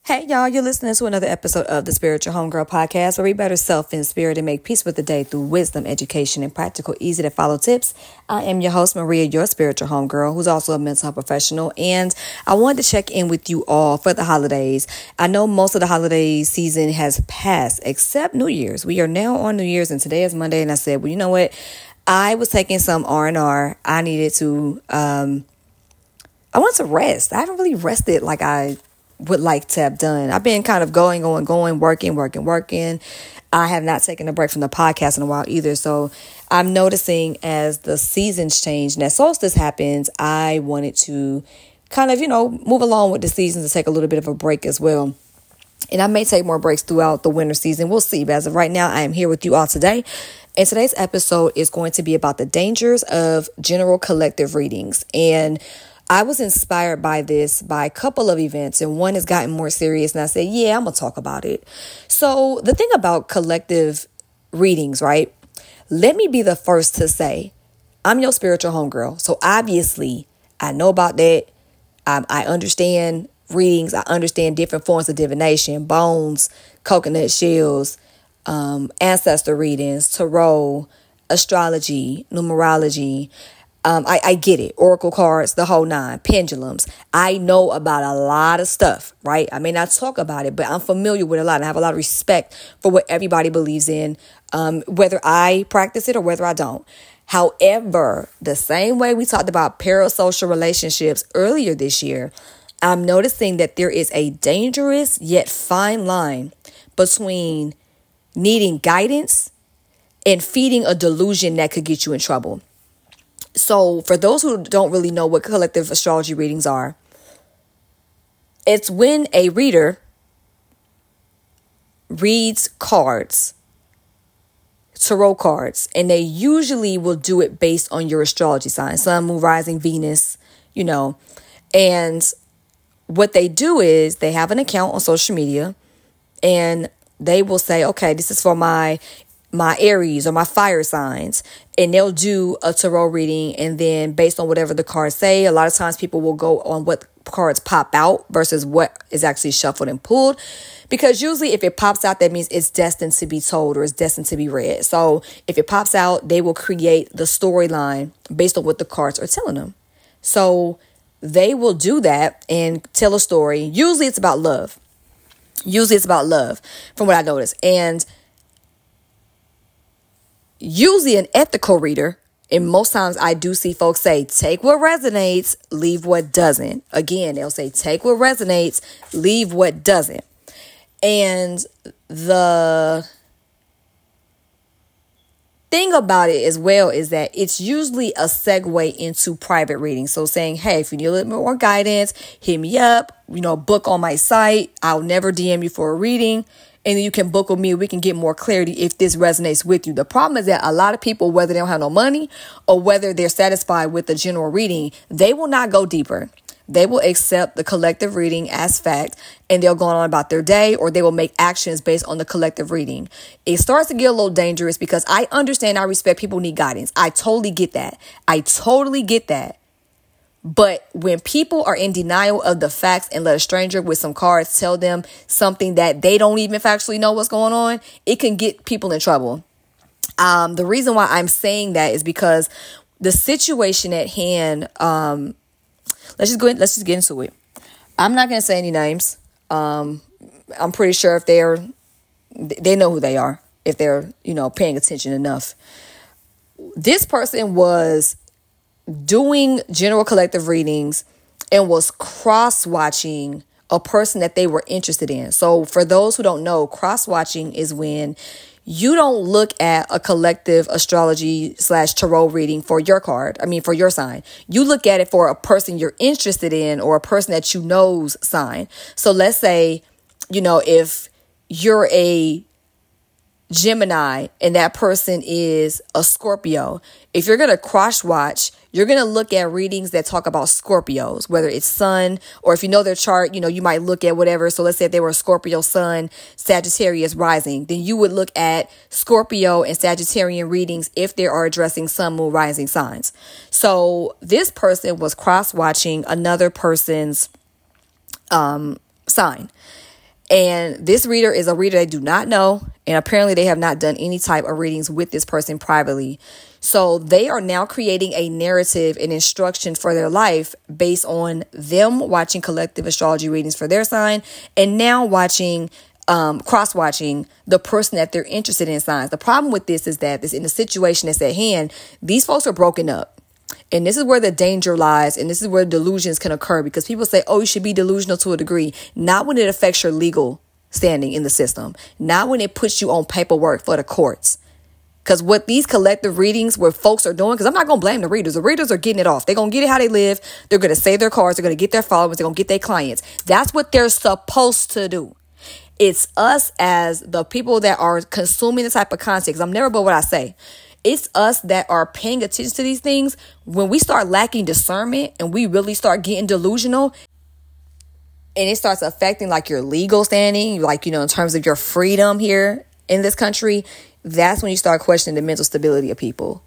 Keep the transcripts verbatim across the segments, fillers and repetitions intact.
Hey, y'all, you're listening to another episode of the Spiritual Homegirl Podcast, where we better self in spirit and make peace with the day through wisdom, education, and practical, easy to follow tips. I am your host, Maria, your spiritual homegirl, who's also a mental health professional. And I wanted to check in with you all for the holidays. I know most of the holiday season has passed, except New Year's. We are now on New Year's, and today is Monday. And I said, well, you know what? I was taking some R and R. I needed to, um, I wanted to rest. I haven't really rested like I would like to have done. I've been kind of going, going, going, working, working, working. I have not taken a break from the podcast in a while either. So I'm noticing as the seasons change and as solstice happens, I wanted to kind of, you know, move along with the seasons and take a little bit of a break as well. And I may take more breaks throughout the winter season. We'll see. But as of right now, I am here with you all today. And today's episode is going to be about the dangers of general collective readings. And I was inspired by this by a couple of events, and one has gotten more serious. And I said, yeah, I'm going to talk about it. So the thing about collective readings, right? Let me be the first to say, I'm your spiritual homegirl. So obviously, I know about that. Um, I understand readings. I understand different forms of divination, bones, coconut shells, um, ancestor readings, tarot, astrology, numerology. Um, I, I get it. Oracle cards, the whole nine, pendulums. I know about a lot of stuff, right? I may not talk about it, but I'm familiar with a lot. And I have a lot of respect for what everybody believes in, um, whether I practice it or whether I don't. However, the same way we talked about parasocial relationships earlier this year, I'm noticing that there is a dangerous yet fine line between needing guidance and feeding a delusion that could get you in trouble. So for those who don't really know what collective astrology readings are, it's when a reader reads cards, tarot cards, and they usually will do it based on your astrology sign, Sun, Moon, Rising, Venus, you know. And what they do is they have an account on social media and they will say, okay, this is for my my Aries or my fire signs, and they'll do a tarot reading. And then based on whatever the cards say, a lot of times people will go on what cards pop out versus what is actually shuffled and pulled, because usually if it pops out, that means it's destined to be told or it's destined to be read. So if it pops out, they will create the storyline based on what the cards are telling them. So they will do that and tell a story. Usually it's about love. Usually it's about love from what I noticed. And usually an ethical reader, and most times I do see folks say, take what resonates, leave what doesn't. Again, they'll say, take what resonates, leave what doesn't. And the thing about it as well is that it's usually a segue into private reading. So saying, hey, if you need a little bit more guidance, hit me up, you know, book on my site. I'll never D M you for a reading. And then you can book with me. We can get more clarity if this resonates with you. The problem is that a lot of people, whether they don't have no money or whether they're satisfied with the general reading, they will not go deeper. They will accept the collective reading as fact, and they'll go on about their day, or they will make actions based on the collective reading. It starts to get a little dangerous because I understand, I respect people need guidance. I totally get that. I totally get that. But when people are in denial of the facts and let a stranger with some cards tell them something that they don't even factually know what's going on, it can get people in trouble. Um, the reason why I'm saying that is because the situation at hand, um, let's just go ahead, let's just get into it. I'm not going to say any names. Um, I'm pretty sure if they're, they know who they are, if they're, you know, paying attention enough. This person was doing general collective readings and was cross-watching a person that they were interested in. So for those who don't know, cross-watching is when you don't look at a collective astrology slash tarot reading for your card. I mean, for your sign. You look at it for a person you're interested in or a person that you know's sign. So let's say, you know, if you're a Gemini and that person is a Scorpio, if you're going to cross watch, you're going to look at readings that talk about Scorpios, whether it's sun, or if you know their chart, you know, you might look at whatever. So let's say if they were a Scorpio sun, Sagittarius rising, then you would look at Scorpio and Sagittarian readings if they are addressing sun, moon, rising signs. So this person was cross watching another person's um, sign. And this reader is a reader they do not know. And apparently they have not done any type of readings with this person privately. So they are now creating a narrative and instruction for their life based on them watching collective astrology readings for their sign and now watching, um, cross-watching the person that they're interested in signs. The problem with this is that this in the situation that's at hand, these folks are broken up. And this is where the danger lies. And this is where delusions can occur because people say, oh, you should be delusional to a degree. Not when it affects your legal standing in the system. Not when it puts you on paperwork for the courts. Because what these collective readings where folks are doing, because I'm not going to blame the readers. The readers are getting it off. They're going to get it how they live. They're going to save their cars. They're going to get their followers. They're going to get their clients. That's what they're supposed to do. It's us as the people that are consuming this type of content. Because I'm never about what I say. It's us that are paying attention to these things. When we start lacking discernment and we really start getting delusional and it starts affecting like your legal standing, like, you know, in terms of your freedom here in this country, that's when you start questioning the mental stability of people.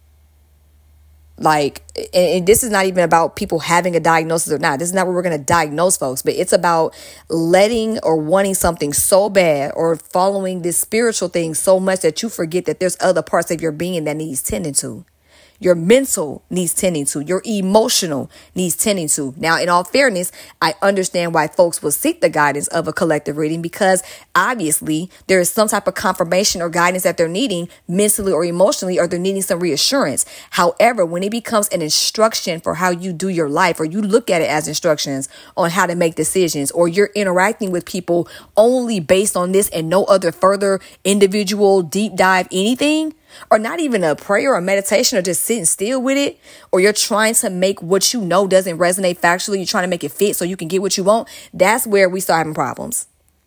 Like, and, and this is not even about people having a diagnosis or not. This is not where we're going to diagnose folks, but it's about letting or wanting something so bad or following this spiritual thing so much that you forget that there's other parts of your being that needs tending to. Your mental needs tending to. Your emotional needs tending to. Now, in all fairness, I understand why folks will seek the guidance of a collective reading because obviously there is some type of confirmation or guidance that they're needing mentally or emotionally, or they're needing some reassurance. However, when it becomes an instruction for how you do your life, or you look at it as instructions on how to make decisions, or you're interacting with people only based on this and no other further individual deep dive anything, or not even a prayer or meditation or just sitting still with it, or you're trying to make what you know doesn't resonate factually, you're trying to make it fit so you can get what you want, that's where we start having problems.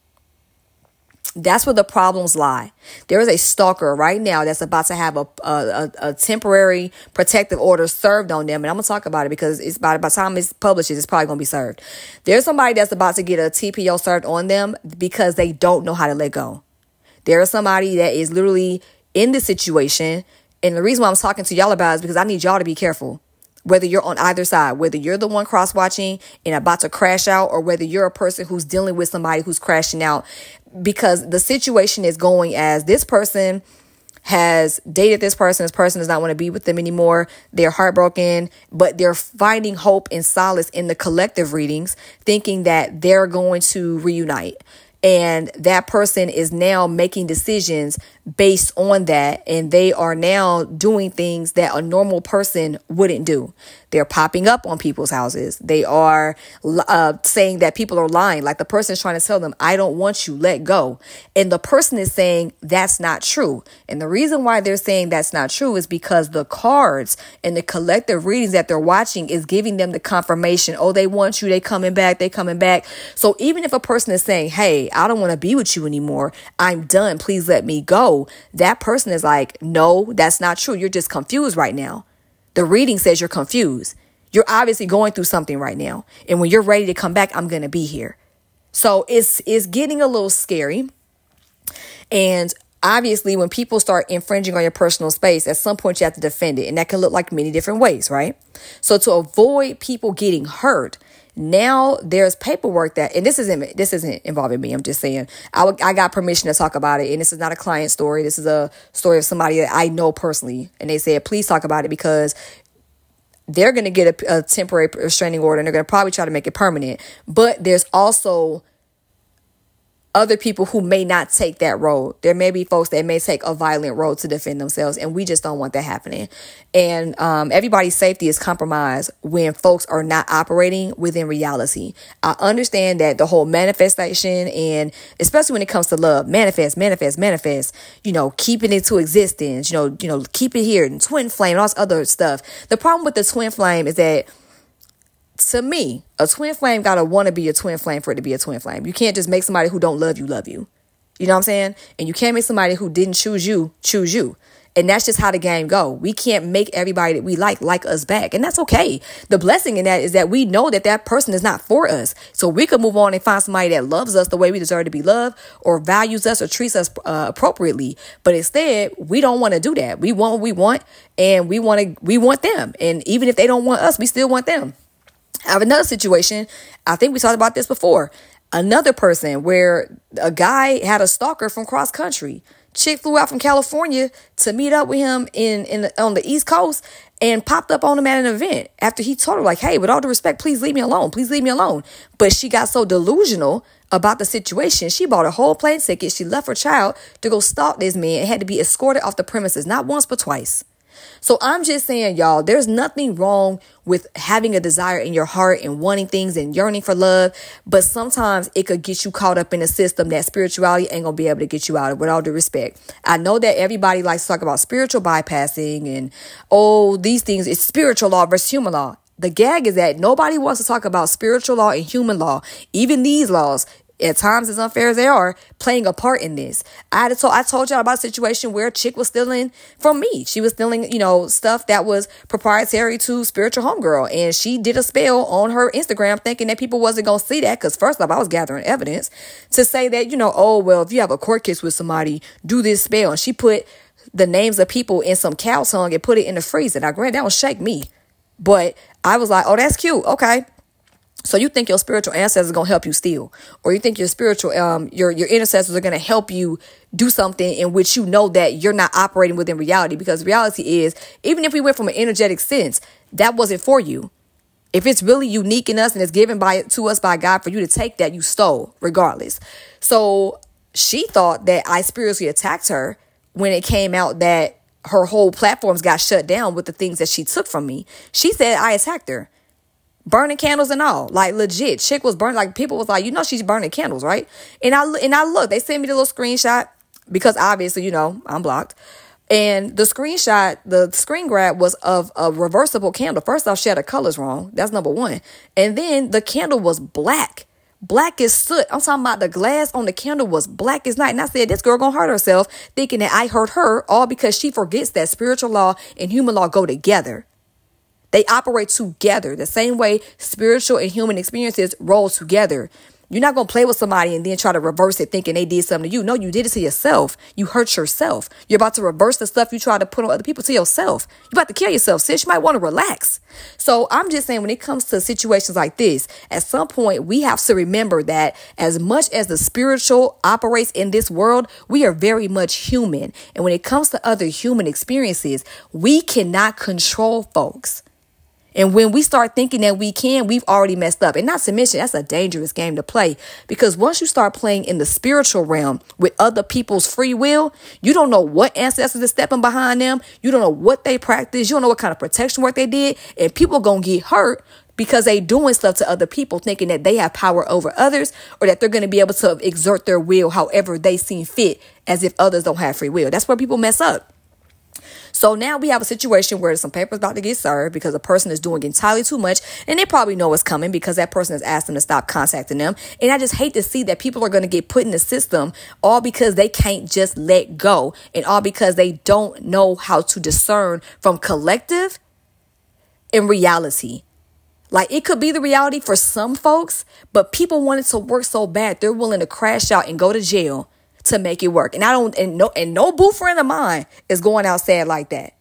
That's where the problems lie. There is a stalker right now that's about to have a, a, a temporary protective order served on them. And I'm going to talk about it because it's by, by the time it's published, it's probably going to be served. There's somebody that's about to get a T P O served on them because they don't know how to let go. There is somebody that is literally in this situation. And the reason why I'm talking to y'all about it is because I need y'all to be careful. Whether you're on either side, whether you're the one cross-watching and about to crash out, or whether you're a person who's dealing with somebody who's crashing out, because the situation is going as this person has dated this person. This person does not want to be with them anymore. They're heartbroken, but they're finding hope and solace in the collective readings, thinking that they're going to reunite. And that person is now making decisions based on that. And they are now doing things that a normal person wouldn't do. They're popping up on people's houses. They are uh, saying that people are lying. Like the person is trying to tell them, I don't want you, let go. And the person is saying that's not true. And the reason why they're saying that's not true is because the cards and the collective readings that they're watching is giving them the confirmation. Oh, they want you. They coming back. They coming back. So even if a person is saying, hey, I don't want to be with you anymore, I'm done, please let me go, that person is like, no, that's not true. You're just confused right now. The reading says you're confused. You're obviously going through something right now. And when you're ready to come back, I'm going to be here. So it's, it's getting a little scary. And obviously, when people start infringing on your personal space, at some point you have to defend it. And that can look like many different ways, right? So to avoid people getting hurt, now there's paperwork that, and this isn't, this isn't involving me. I'm just saying I, I got permission to talk about it. And this is not a client story. This is a story of somebody that I know personally. And they said, please talk about it because they're going to get a, a temporary restraining order and they're going to probably try to make it permanent. But there's also other people who may not take that road. There may be folks that may take a violent road to defend themselves, and we just don't want that happening. And um, everybody's safety is compromised when folks are not operating within reality. I understand that the whole manifestation, and especially when it comes to love, manifest, manifest, manifest, you know, keeping it to existence, you know, you know, keep it here, and twin flame, and all this other stuff. The problem with the twin flame is that, to me, a twin flame gotta want to be a twin flame for it to be a twin flame. You can't just make somebody who don't love you love you. You know what I'm saying? And you can't make somebody who didn't choose you choose you. And that's just how the game go. We can't make everybody that we like like us back. And that's okay. The blessing in that is that we know that that person is not for us. So we could move on and find somebody that loves us the way we deserve to be loved, or values us or treats us uh, appropriately. But instead, we don't want to do that. We want what we want, and we want to we want them. And even if they don't want us, we still want them. I have another situation. I think we talked about this before. Another person where a guy had a stalker from cross country. Chick flew out from California to meet up with him in, in the, on the East Coast and popped up on him at an event after he told her, like, hey, with all due respect, please leave me alone. Please leave me alone. But she got so delusional about the situation. She bought a whole plane ticket. She left her child to go stalk this man and had to be escorted off the premises, not once, but twice. So I'm just saying, y'all, there's nothing wrong with having a desire in your heart and wanting things and yearning for love. But sometimes it could get you caught up in a system that spirituality ain't going to be able to get you out of, with all due respect. I know that everybody likes to talk about spiritual bypassing and, oh, these things, it's spiritual law versus human law. The gag is that nobody wants to talk about spiritual law and human law, even these laws. At times, as unfair as they are, playing a part in this. I had to I told y'all about a situation where a chick was stealing from me. She was stealing, you know, stuff that was proprietary to Spiritual Homegirl. And she did a spell on her Instagram thinking that people wasn't going to see that. Because first off, I was gathering evidence to say that, you know, oh, well, if you have a court case with somebody, do this spell. And she put the names of people in some cow tongue and put it in the freezer. Now, granted, that would shake me. But I was like, oh, that's cute. Okay. So you think your spiritual ancestors are going to help you steal, or you think your spiritual, um, your, your intercessors are going to help you do something in which you know that you're not operating within reality, because reality is, even if we went from an energetic sense, that wasn't for you. If it's really unique in us and it's given by to us by God for you to take that, you stole regardless. So she thought that I spiritually attacked her when it came out that her whole platforms got shut down with the things that she took from me. She said I attacked her. Burning candles and all, like legit. Chick was burning, like people was like, you know, she's burning candles, right? And I and I look, they sent me the little screenshot because obviously, you know, I'm blocked. And the screenshot, the screen grab was of a reversible candle. First off, she had the colors wrong. That's number one. And then the candle was black. Black as soot. I'm talking about the glass on the candle was black as night. And I said, this girl gonna hurt herself thinking that I hurt her, all because she forgets that spiritual law and human law go together. They operate together the same way spiritual and human experiences roll together. You're not going to play with somebody and then try to reverse it thinking they did something to you. No, you did it to yourself. You hurt yourself. You're about to reverse the stuff you try to put on other people to yourself. You're about to kill yourself, sis. You might want to relax. So I'm just saying, when it comes to situations like this, at some point we have to remember that as much as the spiritual operates in this world, we are very much human. And when it comes to other human experiences, we cannot control folks. And when we start thinking that we can, we've already messed up. And not to mention, that's a dangerous game to play, because once you start playing in the spiritual realm with other people's free will, you don't know what ancestors are stepping behind them. You don't know what they practice. You don't know what kind of protection work they did. And people are going to get hurt because they doing stuff to other people thinking that they have power over others, or that they're going to be able to exert their will however they seem fit, as if others don't have free will. That's where people mess up. So now we have a situation where some papers about to get served because a person is doing entirely too much, and they probably know what's coming because that person has asked them to stop contacting them. And I just hate to see that people are going to get put in the system all because they can't just let go, and all because they don't know how to discern from collective and reality. Like, it could be the reality for some folks, but people want it to work so bad they're willing to crash out and go to jail to make it work. And I don't, and no, and no boo friend of mine is going out sad like that.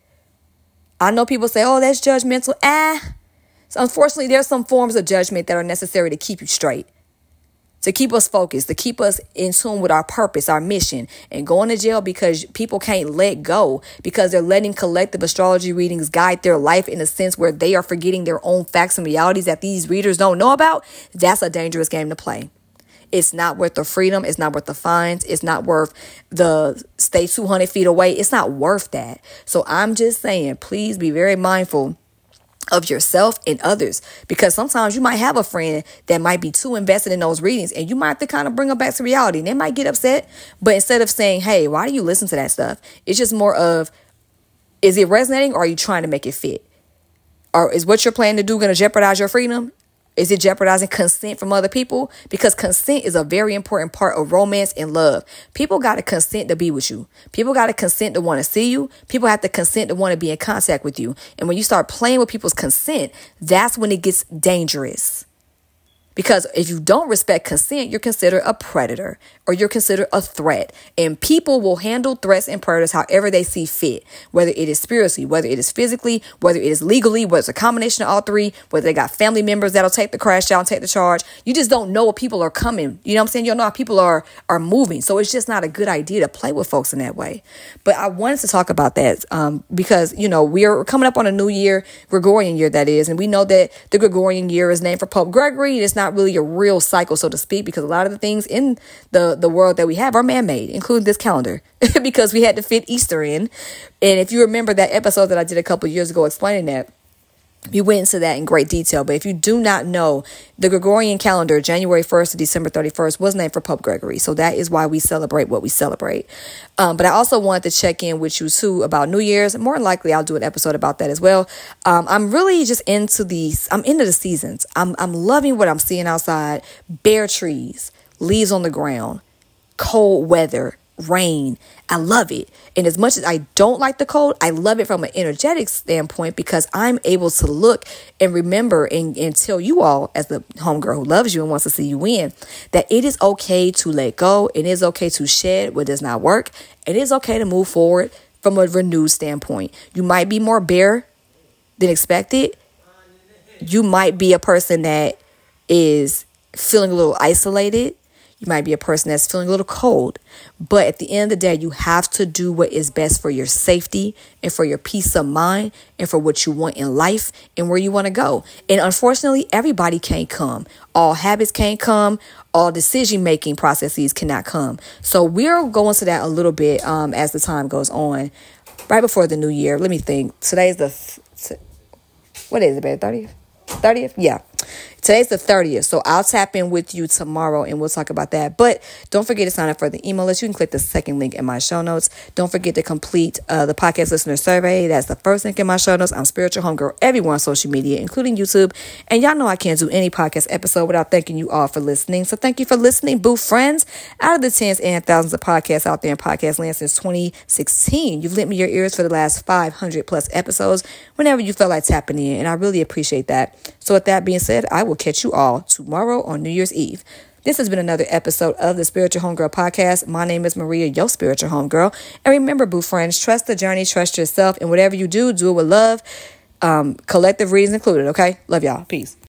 I know people say, oh, that's judgmental. Ah, so unfortunately, there's some forms of judgment that are necessary to keep you straight, to keep us focused, to keep us in tune with our purpose, our mission. And going to jail because people can't let go, because they're letting collective astrology readings guide their life in a sense where they are forgetting their own facts and realities that these readers don't know about. That's a dangerous game to play. It's not worth the freedom. It's not worth the fines. It's not worth the stay two hundred feet away. It's not worth that. So I'm just saying, please be very mindful of yourself and others, because sometimes you might have a friend that might be too invested in those readings, and you might have to kind of bring them back to reality, and they might get upset. But instead of saying, hey, why do you listen to that stuff? It's just more of, is it resonating, or are you trying to make it fit? Or is what you're planning to do going to jeopardize your freedom? Is it jeopardizing consent from other people? Because consent is a very important part of romance and love. People got to consent to be with you. People got to consent to want to see you. People have to consent to want to be in contact with you. And when you start playing with people's consent, that's when it gets dangerous. Because if you don't respect consent, you're considered a predator or you're considered a threat. And people will handle threats and predators however they see fit, whether it is spiritually, whether it is physically, whether it is legally, whether it's a combination of all three, whether they got family members that'll take the crash out and take the charge. You just don't know what people are coming. You know what I'm saying? You don't know how people are, are moving. So it's just not a good idea to play with folks in that way. But I wanted to talk about that um, because, you know, we're coming up on a new year, Gregorian year, that is. And we know that the Gregorian year is named for Pope Gregory. It's not really a real cycle, so to speak, because a lot of the things in the, the world that we have are man-made, including this calendar, because we had to fit Easter in. And if you remember that episode that I did a couple of years ago explaining that, we went into that in great detail. But if you do not know, the Gregorian calendar, January first to December thirty-first, was named for Pope Gregory. So that is why we celebrate what we celebrate. Um, but I also wanted to check in with you too about New Year's. More than likely, I'll do an episode about that as well. Um, I'm really just into these. I'm into the seasons. I'm I'm loving what I'm seeing outside. Bare trees, leaves on the ground, cold weather, rain. I love it. And as much as I don't like the cold, I love it from an energetic standpoint because I'm able to look and remember and, and tell you all, as the homegirl who loves you and wants to see you win, that it is okay to let go. It is okay to shed what does not work. It is okay to move forward from a renewed standpoint. You might be more bare than expected. You might be a person that is feeling a little isolated. You might be a person that's feeling a little cold, but at the end of the day, you have to do what is best for your safety and for your peace of mind and for what you want in life and where you want to go. And unfortunately, everybody can't come. All habits can't come. All decision-making processes cannot come. So we're going to that a little bit um, as the time goes on. Right before the new year, let me think. Today's the, th- what is it, babe? thirtieth? thirtieth? Yeah. Today's the thirtieth, so I'll tap in with you tomorrow and we'll talk about that. But don't forget to sign up for the email list. You can click the second link in my show notes. Don't forget to complete uh, the podcast listener survey. That's the first link in my show notes. I'm Spiritual Homegirl everywhere on social media, including YouTube. And y'all know I can't do any podcast episode without thanking you all for listening. So thank you for listening, boo friends. Out of the tens and thousands of podcasts out there in podcast land since twenty sixteen, you've lent me your ears for the last five hundred plus episodes whenever you felt like tapping in. And I really appreciate that. So with that being said, I will catch you all tomorrow on New Year's Eve. This has been another episode of the Spiritual Homegirl Podcast. My name is Maria, your spiritual homegirl. And remember, boo friends, trust the journey, trust yourself, and whatever you do, do it with love. Um, collective reasons included, okay? Love y'all. Peace.